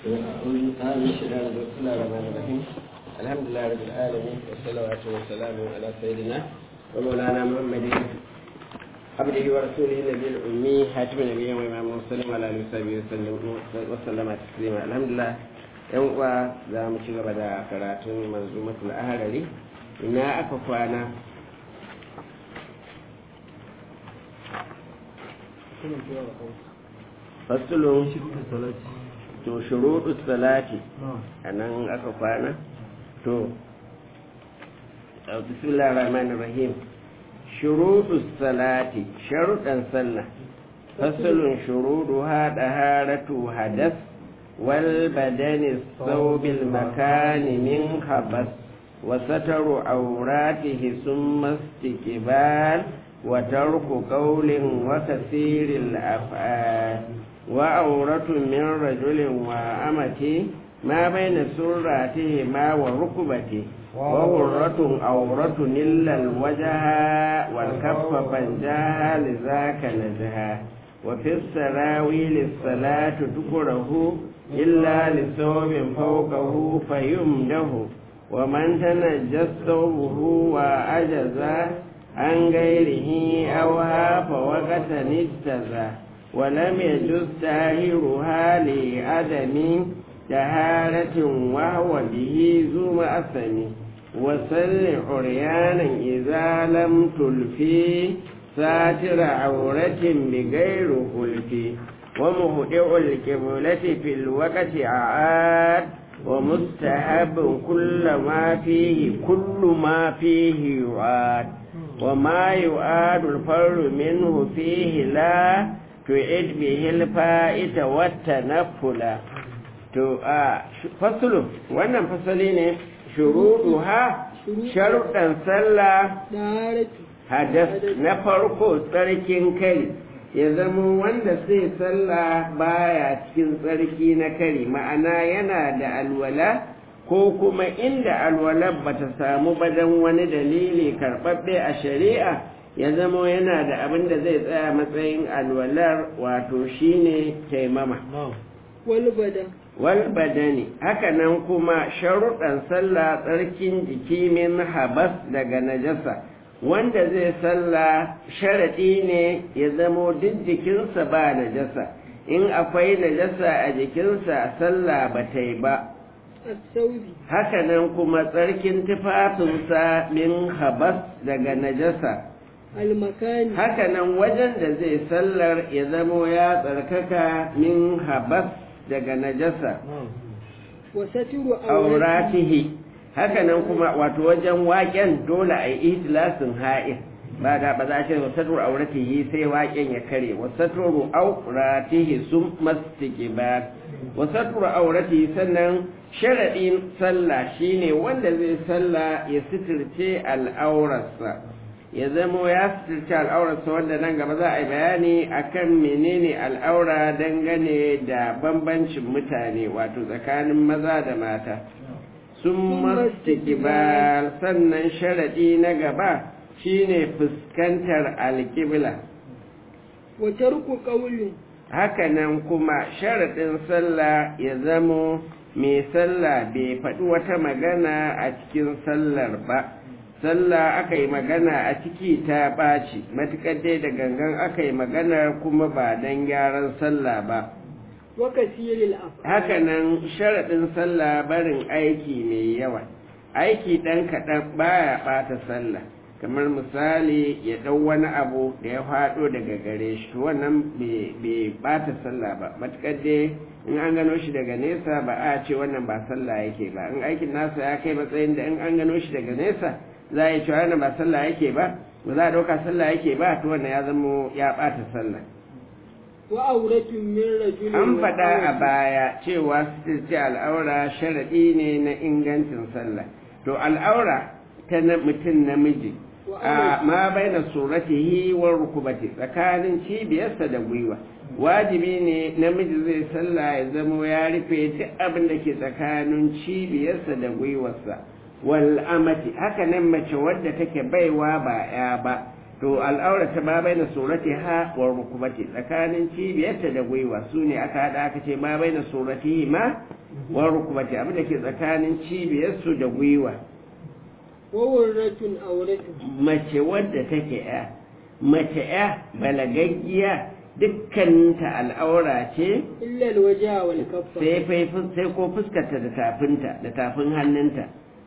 الحمد لله رب العالمين والصلاة والسلام على سيدنا ومولانا محمد عبده ورسوله النبي الأمي حاتم النبيين وإمام المرسلين وعلى آله وصحبه وسلم تسليما. الحمد لله. yan uwa za mu ci gaba da karatun manzumatul ahrari. Ina aka kwana? fasulun to shuruɗu salati anan aka kwana. to bismillahir rahmanir rahim. shuruɗu salati sharuɗan sallah. fasulun shuruɗuha daharatu hadas wal badani thawbil makani min habas wa sataru awratihi summa istiqbal wa tarku qawlin wa kathiril af'al wa awratu min rajulin wa amati ma bayna surratihi ma wa rukbati wa hurratun awratun illa alwajha wal kaffa panjaha lidhaka najha wa fi sarawil as-salatu tukrahu illa li thawbin fawqahu fayumdahu wa man tanajjasa thawbuhu wa ajaza an ghairihi aw hafa waqtan ittaza wa lam yajuz tahiruha li adami taharatin wa huwa bihi zuma asami wa salli uryanan idza lam tulfi satira awratin bighayri khulfi ومهدئ القبلة في الوقت عاد ومستحب كل ما فيه يعاد وما يعاد الفر منه فيه لا تعد به الفائت والتنفل. فصل wannan fasali ne shuruɗuha sharuɗan sallah hadas na farko tsarkin kai ya zama wanda sai sallah baya cikin tsarki na kari, ma'ana yana da alwala ko kuma inda alwalar bata samu badan wani dalili karɓaɓɓe a shari'a ya zama yana da abin da zai tsaya matsayin alwalar, wato shine taimama. walbadani haka nan kuma sharuɗan sallah tsarkin jiki min habas daga najasa. wanda zai salla sharaɗi ne ya zamo duk jikinsa ba najasa, in akwai najasa a jikinsa sallah ba ta yi ba. hakanan kuma tsarkin tufafinsa min habas daga najasa. hakanan wajen da zai sallar ya zamo ya tsarkaka min habas daga najasa. auratihi hakanan kuma wato wajen waƙen dole a yi ihtilasin ha'ir ba za a ce wasatur auratihi sai waƙen ya kare. wasatur auratihi sun mastiki ba wasatur auratihi sannan sharaɗin sallah shine wanda zai sallah ya sitirce al'aurarsa, ya zamo ya sitirce al'aurarsa, wanda nan gaba za a yi bayani akan menene al'aura dangane da bambancin mutane wato tsakanin maza da mata. sun mastiqbal sannan sharaɗi na gaba shine fuskantar alƙibla. wa tarku qawli hakanan kuma sharaɗin sallah ya zamo mai sallah bai faɗi wata magana a cikin sallar ba. sallah aka yi magana a ciki ta ɓaci, matuƙar dai da gangan aka yi magana kuma ba don gyaran sallah ba. hakanan sharaɗin sallah barin aiki mai yawa, aiki ɗan kaɗan baya ɓata sallah, kamar misali ya ɗau wani abu da ya faɗo daga gare shi, wannan bai ɓata sallah ba, matuƙar dai in an gano shi daga nesa ba a ce wannan ba sallah yake ba. in aikin nasa ya kai matsayin da in an gano shi daga nesa za a yi cewa wannan ba sallah yake ba, ba za a ɗauka sallah yake ba, to wannan ya zamo ya ɓata sallah. an faɗa a baya cewa sitirce al'aura sharaɗi ne na ingancin sallah. to al'aura ta mutum namiji a ma bai na suratihi wa rukubati, tsakanin cibiyarsa da gwiwa. wajibi ne namiji zai sallah ya zama ya rufe duk abin da ke tsakanin cibiyarsa da gwiwarsa. wal amati haka nan mace wadda take baiwa ba ya ba, to al'aurata ma bai na surati ha wa rukubati tsakanin cibiyarta da gwiwa su ne aka haɗa aka ce ma bai na surati ma wa rukubati abin da ke tsakanin cibiyarsu da gwiwa wawurratun auratun mace wadda take ya mace ya balagaggiya dukkaninta al'aura ce illa alwaja wal kaffa sai ko fuskarta da tafinta da tafin hannunta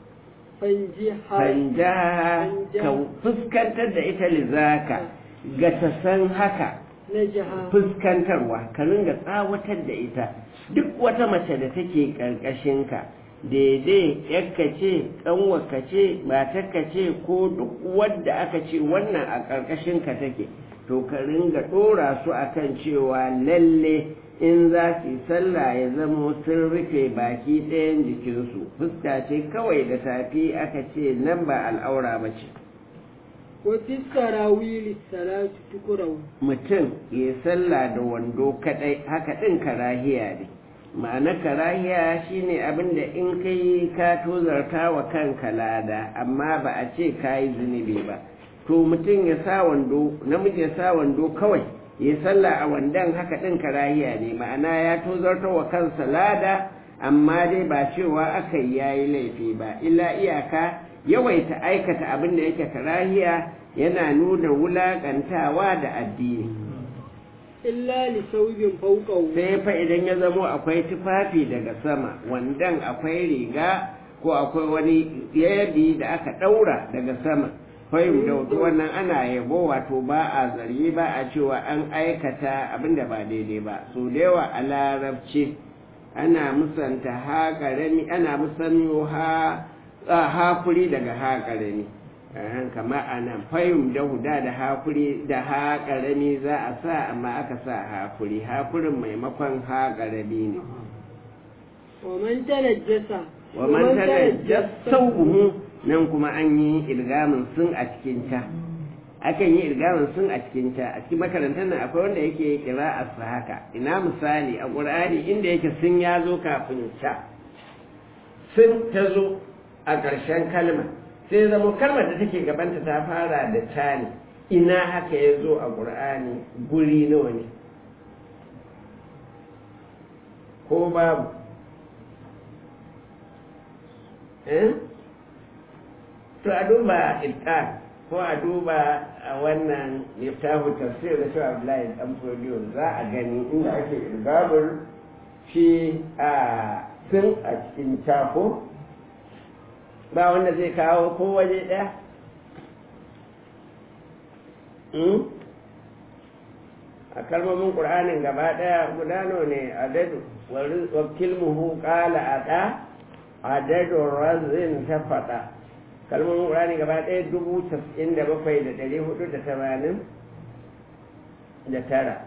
fanjaha ka fuskantar da ita lizaka ga ta san haka fuskantarwa ka ringa tsawatar da ita duk wata mace da take ƙarƙashinka daidai yakka ce ƙanwarka ce matarka ce ko duk wadda aka ce wannan a ƙarƙashinka take to ka ringa ɗora su akan cewa lalle in za su yi sallah ya zamo sun rufe baki ɗayan jikinsu fuska ce kawai da tafi aka ce nan ba al'aura ba ce wata sarawili salatu tukurau mutum ya sallah da wando kaɗai haka ɗin karahiya ne ma'ana karahiya shine abin da in kai ka tozarta wa kanka lada amma ba a ce ka yi zunubi ba to mutum ya sa wando namiji ya sa wando kawai ya sallah a wandan haka ɗin karahiya ne ma'ana ya tozarta wa kansa lada amma dai ba cewa aka yi yayi laifi ba illa iyaka yawaita aikata abin da yake karahiya yana nuna wulaƙantawa da addini illa li saubin fawqahu sai fa idan ya zamo akwai tufafi daga sama wandan akwai riga ko akwai wani yadi da aka ɗaura daga sama fahim da wannan ana yabo wato ba a zargi ba a cewa an aikata abinda ba daidai ba so da yawa a larabci ana musanta ha ƙarami ana musanyo hakuri daga ha ƙarami kama a nan fahim da huda da hakuri da ha ƙarami za a sa amma aka sa hakurin maimakon ha ƙarami ne wa man tanajjasa sau'uhu nan kuma an yi irgamin sun a cikin ta akan yi irgamin sun a cikin ta a cikin makarantar nan akwai wanda yake kira a haka ina misali a ƙur'ani inda yake sun ya zo kafin ta sun ta zo a ƙarshen kalma sai zama kalmar da take gabanta ta fara da ta ne ina haka ya zo a ƙur'ani guri nawa ne ko babu to a duba itqan ko a duba a wannan miftahu tafsir da Shehu Abdullahi dan Fodiyo za a gani inda ake irgabul shi a sun a cikin tako ba wanda zai kawo ko waje ɗaya a kalmomin ƙur'anin gaba ɗaya gudano ne adadu wakilmuhu ƙala a adadun razin ta faɗa kalmomin ƙur'ani gaba ɗaya 97,489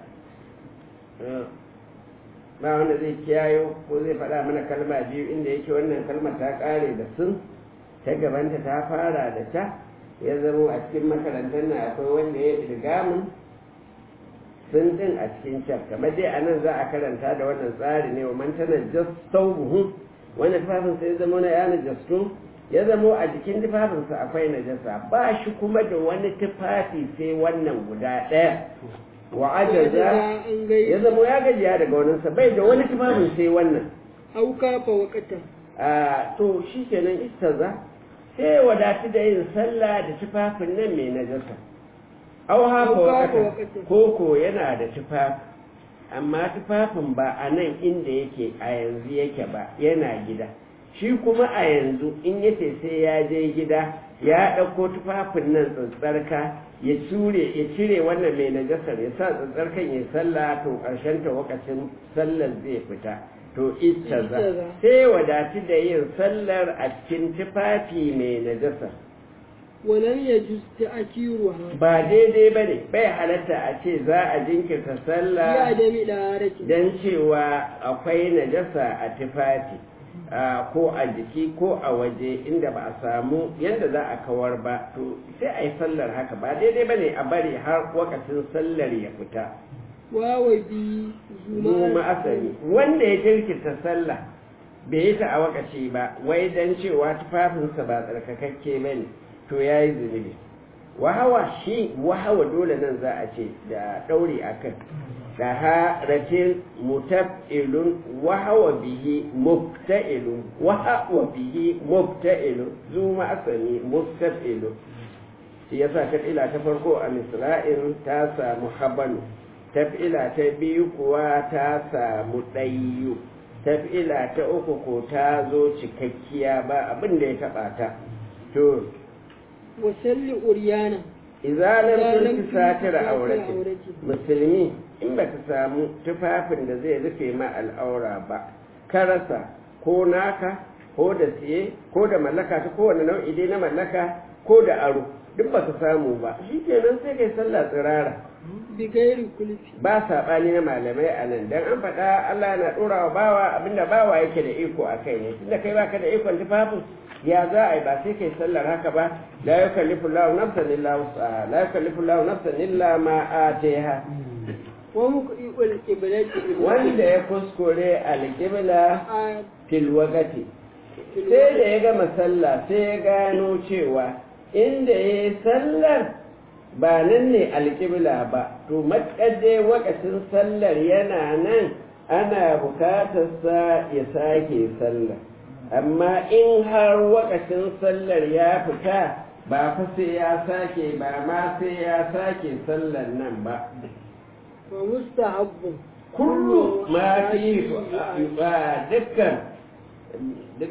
ba wanda zai kiyayo ko zai faɗa mana kalma biyu inda yake wannan kalmar ta ƙare da sun ta gabanta ta fara da ta ya zama a cikin makarantar na akwai wanda ya irgamin sun ɗin a cikin can kamar dai a nan za a karanta da wannan tsari ne wa mantanar jastaubuhu wanda tufafinsa ya zama na yana jastun ya zamo a jikin tufafinsa akwai najasa ba shi kuma da wani tufafi sai wannan guda ɗaya wa ajaza ya zamo ya gajiya daga waninsa bai da wani tufafin sai wannan auka fa wakata to shi kenan istaza sai wadatu da yin sallah da tufafin nan mai najasa au hafa wakata koko yana da tufafi amma tufafin ba a nan inda yake a yanzu yake ba yana gida shi kuma a yanzu in yace sai ya je gida ya ɗauko tufafin nan tsantsarka ya cire wannan mai najasar ya sa tsantsarkan ya sallah to ƙarshen ta wakacin sallar zai fita to ita za sai wadatu da yin sallar a cikin tufafi mai najasar walan ya justi akiruha ba daidai ba ne bai halatta a ce za a jinkirta sallah don cewa akwai najasa a tufafi ko a jiki ko a waje inda ba a samu yadda za a kawar ba to sai a yi sallar haka ba daidai ba ne a bari har wakacin sallar ya fita wawabi zuma asali wanda ya jirkita sallah bai yi ta a wakaci ba wai don cewa tufafinsa ba tsarkakakke ba ne to ya yi zunubi wahawa shi wahawa dole nan za a ce da ɗauri a kan da haratin mutaf'ilun wahawa bihi mubta'ilun wahawa bihi mubta'ilun zuma asali mustaf'ilun shi yasa taf'ila ta farko a misra'in ta samu habanu taf'ila ta biyu kuwa ta samu ɗayyu taf'ila ta uku ko ta zo cikakkiya ba abin da ya taɓa ta to wasalli uryana izalar sun satira aurati musulmi in ba ka samu tufafin da zai rufe ma al'aura ba ka rasa ko naka ko da siye ko da mallaka ta kowane nau'i dai na mallaka ko da aro duk ba ka samu ba shi kenan sai kai sallah tsirara bigairi kulfi ba saɓani na malamai a nan don an faɗa Allah na ɗora wa bawa abinda bawa yake da iko a kai ne tunda kai baka da ikon tufafin ya za a yi ba sai kai sallar haka ba la yukallifu Allahu nafsan illa wus'aha la yukallifu Allahu nafsan illa ma ataha wa muqibul qiblati wanda ya kuskure alqibla fil waqti sai da ya gama sallah sai ya gano cewa inda yayi sallar ba nan ne alƙibla ba to matkade wakacin sallar yana nan ana bukatarsa ya sake sallar amma in har wakacin sallar ya fita ba fa sai ya sake ba ma sai ya sake sallar nan ba wa mustahabbu kullu ma fi dukkan duk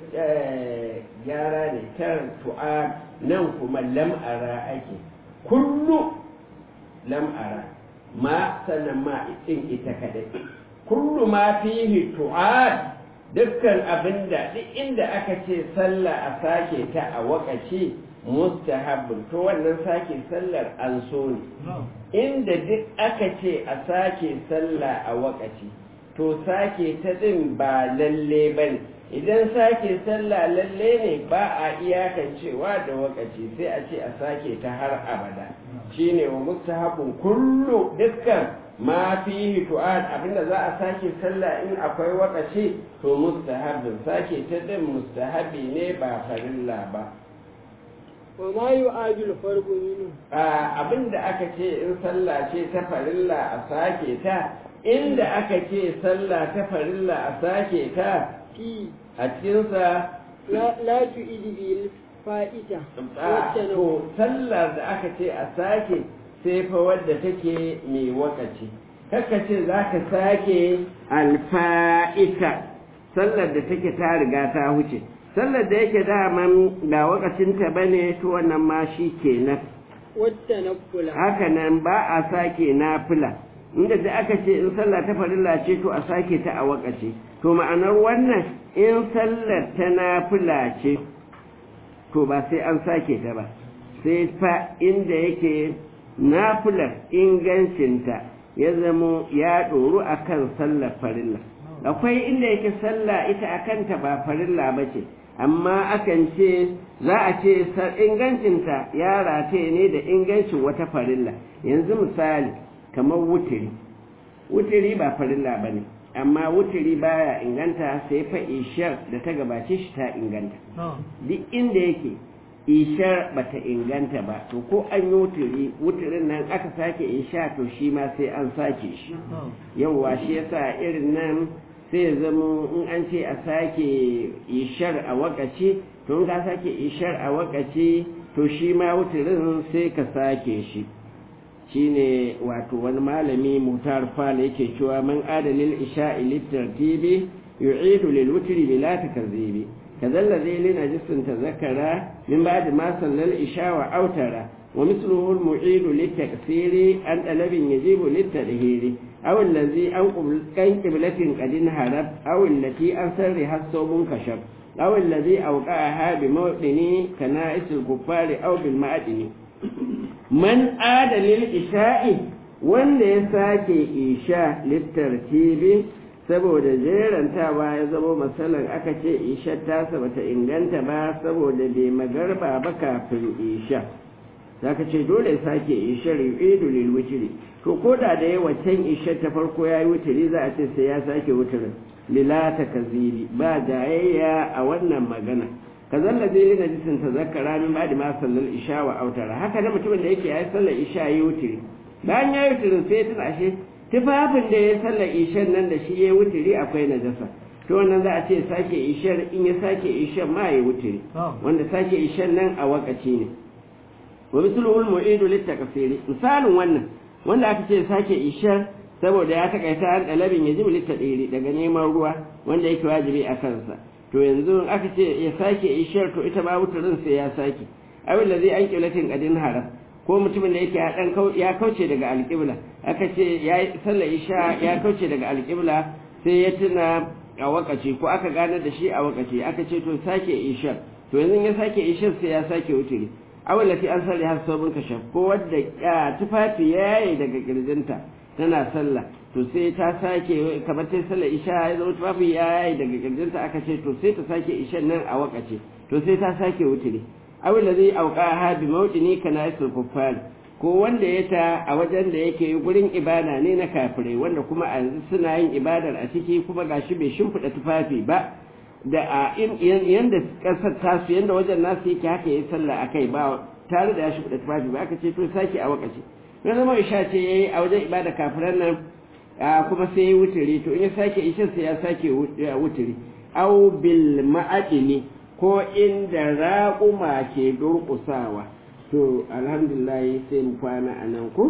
gyara ne kan tu'a nan kuma lam'ara ake kullu lam'ara ma sannan ma ɗin ita kadai kullu ma fihi tu'ad dukkan abinda duk inda aka ce sallah a sake ta a wakaci mustahabbun to wannan sake sallar an so ne inda duk aka ce a sake sallah a wakaci to sake ta din ba lalle bane idan sake sallah lalle ne ba a iyakancewa da wakaci sai a ce a sake ta har abada shine wa mustahabun kullu dukkan ma fihi tu'ad abinda za a sake sallah in akwai wakaci to mustahabin sake ta din mustahabi ne ba farilla ba wa ma yu'adul farqu minhu abinda aka ce in sallah ce ta farilla a sake ta inda aka ce sallah ta farilla a sake ta a cikinsa la tu'idi bil fa'ita to sallar da aka ce a sake sai fa wadda take mai wakaci kaka ce za ka sake alfa'ita sallar da take ta riga ta huce sallar da yake daman da wakacinta bane to wannan ma shi kenan wata nafula haka nan ba a sake nafila inda da aka ce in sallah ta farilla ce to a sake ta a wakaci to ma'anar wannan in sallar ta nafila ce to ba sai an sake ta ba sai fa inda yake nafilar ingancinta ya zamo ya ɗoru a kan sallar farilla akwai inda yake sallah ita a kanta ba farilla ba ce amma akan ce za a ce ingancinta ya rataye ne da ingancin wata farilla yanzu misali kamar wutiri ba farilla ba ne amma wutiri baya inganta sai fa ishar da ta gabace shi ta inganta duk inda yake ishar bata inganta ba to ko an yi wutirin nan aka sake isha to shi ma sai an sake shi yawwa shi yasa irin nan sai ya zama in an ce a sake ishar a wakaci to in ka sake ishar a wakaci to shi ma wutirin sai ka sake shi shine wato wani malami mutar fala yake cewa man adalil isha'i litartibi yu'idu lil wutri bila takzibi kadalla zai lina jisun tazakkara min ba'd ma sallal isha wa autara wa mithluhu al mu'idu litaksiri an talabin yajibu litadhiri aw allazi an qiblatin qadin harab aw allati an sarri hasabun kashab aw allazi awqa'aha bi mawdini kana'is al kuffari aw bil ma'adini man adalil isha'i wanda ya sake isha littartibi saboda jerantawa ya zama matsalar aka ce isha tasa bata inganta ba saboda bai magarba ba kafin isha zaka ce dole ya sake isha yu'idu lil witri to koda da yayi waccan isha ta farko yayi witri za a ce sai ya sake witrin lila takzibi ba jayayya a wannan magana ka zalla zai lina jisin ta zakara min ba da ma sallar isha wa autara haka da mutumin da yake ya yi sallar isha ya yi wutiri bayan ya yi wutirin sai tuna ashe tufafin da ya yi sallar ishan nan da shi ya yi wutiri akwai najasa to wannan za a ce sake ishar in ya sake ishar ma ya yi wutiri wanda sake ishar nan a wakaci ne wa misalul mu'idu litakasiri misalin wannan wanda aka ce sake ishar saboda ya takaita an dalabin ya jibi littadiri daga neman ruwa wanda yake wajibi a kansa to yanzu aka ce ya sake ishar to ita ma wutarin sai ya sake abin da zai an kilatin kadin haram ko mutumin da yake ya kauce daga alƙibla aka ce ya yi sallar isha ya kauce daga alƙibla sai ya tuna a wakaci ko aka gane da shi a wakaci aka ce to sake ishar to yanzu ya sake ishar sai ya sake wuturi awal lati an salli har sabon kashaf ko wadda tufafi ya yayi daga kirjinta tana sallah to sai ta sake kamar ta sallar isha ya zama tufafi ya yayi daga kirjinta aka ce to sai ta sake ishar nan a wakaci to sai ta sake wuturi awal ladhi awqaha bi mawdini kana yasul kuffar ko wanda ya ta a wajen da yake gurin ibada ne na kafirai wanda kuma a yanzu suna yin ibadar a ciki kuma gashi bai shimfiɗa tufafi ba da a yanda kasar tasu yanda wajen nasu yake haka yayi sallah akai ba tare da ya shimfiɗa tufafi ba aka ce to sake a wakaci na zama isha ce yayi a wajen ibada kafiran nan kuma sai ya wuturi to in ya sake isha sai ya sake wuturi au bil ma'adini ko inda raƙuma ke durƙusawa to alhamdulillah sai mu kwana a nan ko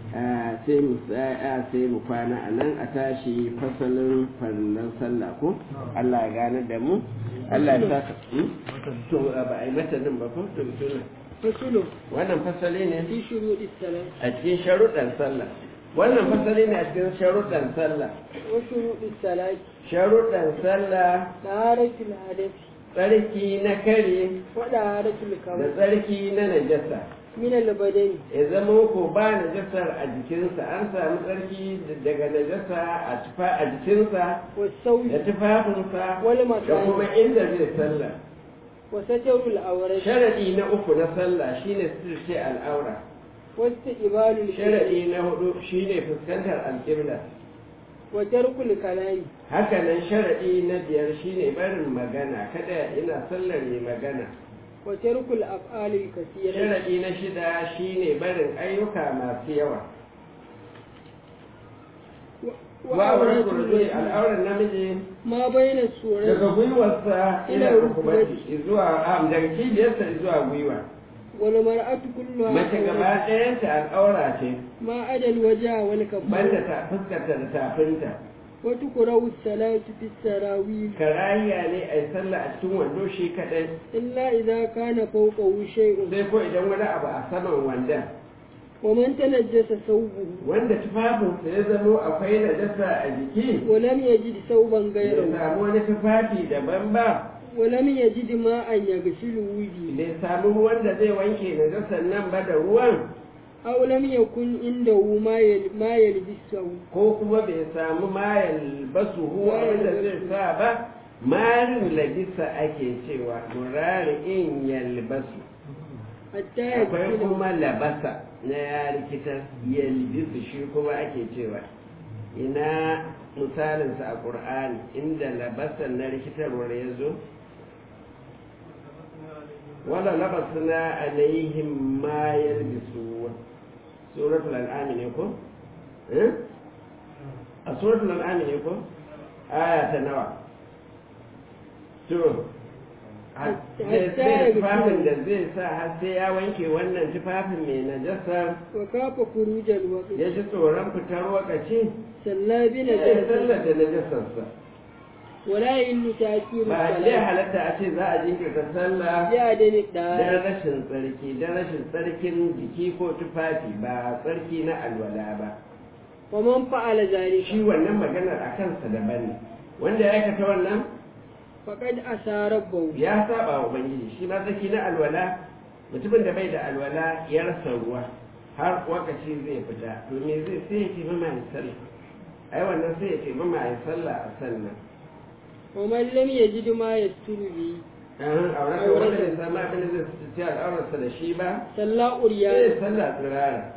sai mu kwana a nan a tashi fasalin farillan sallah ko Allah ya gane da mu Allah ya saka to ba a yi matanin ba ko to bisuna fasulu wannan fasali ne fi shuruɗi salat a cikin sharuɗan sallah wannan fasali ne a cikin sharuɗan sallah wa shuruɗi salat sharuɗan sallah taharatul hadathi tsarki na kare wa taharatul da kawai tsarki na najasa min al-badani ya zama ko ba najasar a jikinsa an samu tsarki daga najasa a jikinsa wa sawj da tufafinsa wal da makan kuma inda zai sallah wa sajarul awrat sharadi na uku na sallah shine sirce al'aura wa istiqbalul sharadi na hudu shine fuskantar alƙibla wa tarkul kalami haka nan sharadi na biyar shine barin magana kada ina sallar ne magana wa tarkul af'alil kaseera sharadi na shida shine barin ayyuka masu yawa wa auratul rajuli al'auran namiji ma bayna daga surati gwiwarsa ila rukubati zuwa daga cibiyarsa zuwa gwiwa wal mar'atu kulluha mace gaba ɗayanta al'aura ce ma adal wajha wal kafar banda ta fuskarta da tafinta wa tuqra'u salatu fi sarawil karahiya ne a yi sallah a cikin wando shi kaɗai illa idza kana fawqahu shay'un sai ko idan wani abu a saman wanda wa man tanajjasa thawbuhu wanda tufafinsa ya zamo akwai najasa a jiki wa lam yajid thawban bai ghayrahu samu wani tufafi daban ba wa lam yajid ma'an yaghsilu bihi bai samu ruwan da zai wanke najasan nan ba da ruwan aw lam yakun indahu ma yalbisahu ko kuma bai samu mayan basu huwa wanda zai sa ba marin labisa ake cewa murari in yalbasu hatta akwai yaghsilu kuma labasa na ya rikita yalbisu shi kuma ake cewa ina misalinsa a ƙur'ani inda labasan na rikitarwar ya zo wala labasna alaihim ma yalbisu suratul al'am ne ko a suratul al'am ne ko aya ta nawa to zai tufafin da zai sa har sai ya wanke wannan tufafin mai najasa wa kafa kurujal waqti ya ji tsoron fitar wakaci sallabi na ya sallar da najasarsa wala illu ta'kiru ba zai halatta a ce za a jinkirta sallah ya dani don da rashin tsarki don rashin tsarkin jiki ko tufafi ba tsarki na alwala ba wa man fa'ala zalika shi wannan maganar a kansa daban ne wanda ya aikata wannan faqad asarabahu ya saba wa ubangiji shi ma tsarki na alwala mutumin da bai da alwala ya rasa ruwa har wakaci zai fita to me zai sai ya ce mama ya sallah ai wannan sai ya ce mama ya sallah a sannan wa man lam yajid ma yasturu bi an aurata wanda bai samu abin da zai ci al'aurarsa da shi ba salla sai uriya ya sallah tsirara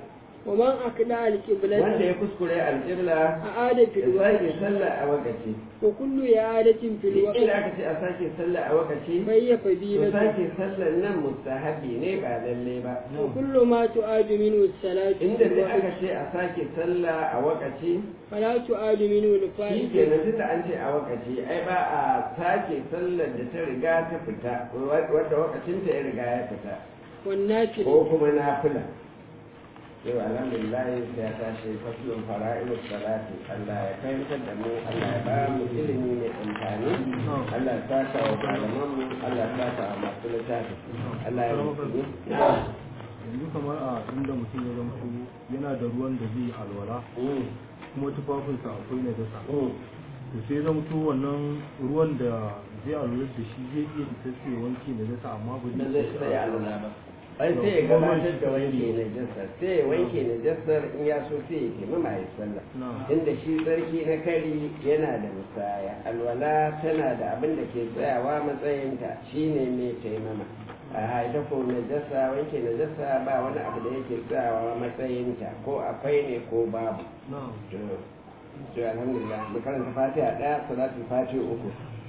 ومن أكدع القبلة wanda ya kuskure alƙibla أعاد في ya الوقت sake sallah a wakaci وكل إعادة في duk الوقت inda aka ce a sake sallah a wakaci فهي to فضيلة sake sallar nan mustahabi ne ba lalle ba وكل ما تعاد منه الصلاة في inda duk aka الوقت ce a sake sallah a wakaci فلا تعاد منه shi الفائدة kenan duk da an ce a wakaci ai ba a sake sallar da ta riga ta fita wadda wakacinta ya riga ya fita والنافلة ko kuma nafila yau alhamdulillah sai ya tashi faslun fara'ilus salati Allah ya fahimtar da mu Allah ya ba mu ilimi mai amfani Allah ya saka wa malaman mu Allah ya saka wa masu littafi Allah ya rubuta yanzu kamar a inda mutum ya zama yana da ruwan da zai alwala kuma tufafinsa akwai najasa to sai zama to wannan ruwan da zai alwala da shi zai iya isa sai wanke najasa amma ba da zai sai alwala ba ai sai ya gabatar da wanke najasar sai ya wanke najasar in ya so sai ya taimama ya sallah inda shi tsarki na kari yana da musaya alwala tana da abin da ke tsayawa matsayinta shine mai taimama a ita ko najasa wanke najasa ba wani abu da yake tsayawa matsayinta ko akwai ne ko babu to alhamdulillah mu karanta fatiha daya salatul fatiha uku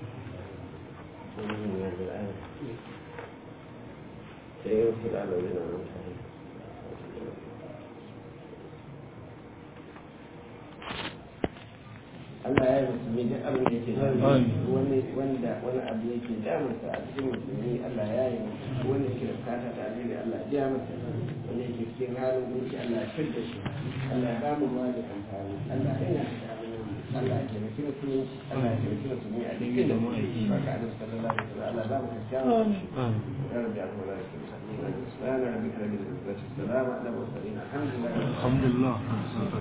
Allah ya yi musulmi duk abin da yake wani abu yake damarsa a cikin musulmi Allah ya yi wani yake da bukata da alheri Allah ya biya masa wani yake cikin halin gunki Allah ya fidda shi Allah ya bamu ruwa da amfani Allah ya yana da abin Allah ya taimaki musulunci Allah ya taimaki musulmi a duk inda mu aiki baka da sallallahu alaihi wasallam Allah ba mu kyakkyawa ya rabbi alhamdulillah سبحان ربك رب العزة والسلام على المرسلين الحمد لله